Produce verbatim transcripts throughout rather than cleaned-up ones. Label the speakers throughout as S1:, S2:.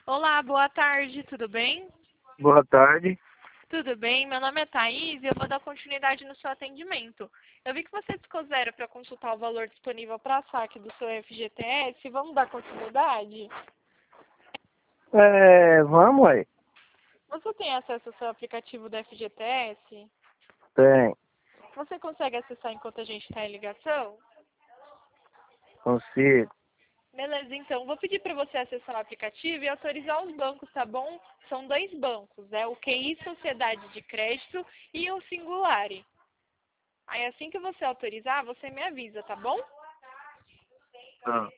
S1: Olá, boa tarde, tudo bem?
S2: Boa tarde.
S1: Tudo bem, meu nome é Thaís e eu vou dar continuidade no seu atendimento. Eu vi que você ficou zero para consultar o valor disponível para saque do seu F G T S. Vamos dar continuidade?
S2: É, vamos aí.
S1: Você tem acesso ao seu aplicativo do F G T S?
S2: Tem,
S1: Você consegue acessar enquanto a gente está em ligação?
S2: consigo.
S1: Beleza, então, vou pedir para você acessar o aplicativo e autorizar os bancos, tá bom? São dois bancos, é o Q I Sociedade de Crédito e o Singulari. Aí assim que você autorizar, você me avisa, tá bom?
S2: Ah,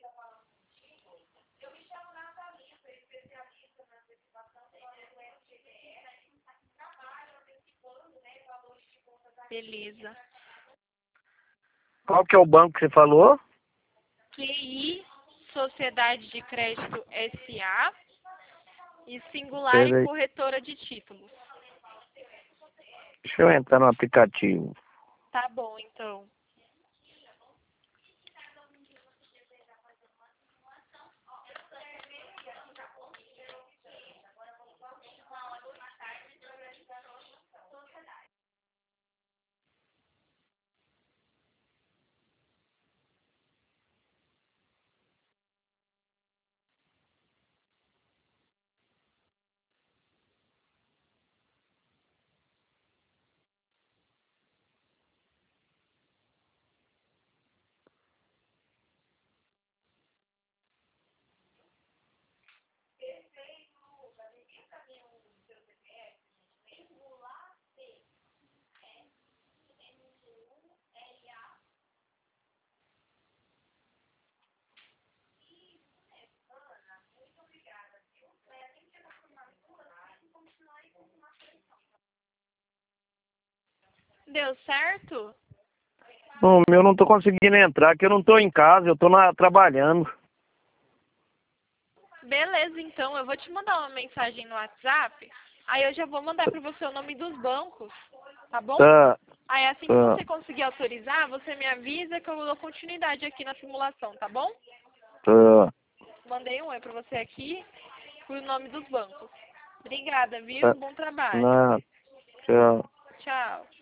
S1: Beleza.
S2: qual que é o banco que você falou?
S1: Q I Sociedade de Crédito S A e Singulari
S2: Peraí,
S1: Corretora de Títulos.
S2: deixa eu entrar no aplicativo.
S1: Tá bom, então. Deu certo?
S2: O meu não tô conseguindo entrar, que eu não tô em casa, eu tô na, trabalhando.
S1: Beleza, então. Eu vou te mandar uma mensagem no WhatsApp. Aí eu já vou mandar para você o nome dos bancos, tá bom?
S2: Tá,
S1: Aí assim que
S2: tá,
S1: você conseguir autorizar, você me avisa que eu dou continuidade aqui na simulação, tá bom?
S2: tá,
S1: Mandei um oi para você aqui com o nome dos bancos. Obrigada, viu?
S2: tá.
S1: Bom trabalho.
S2: Não, tchau.
S1: Tchau.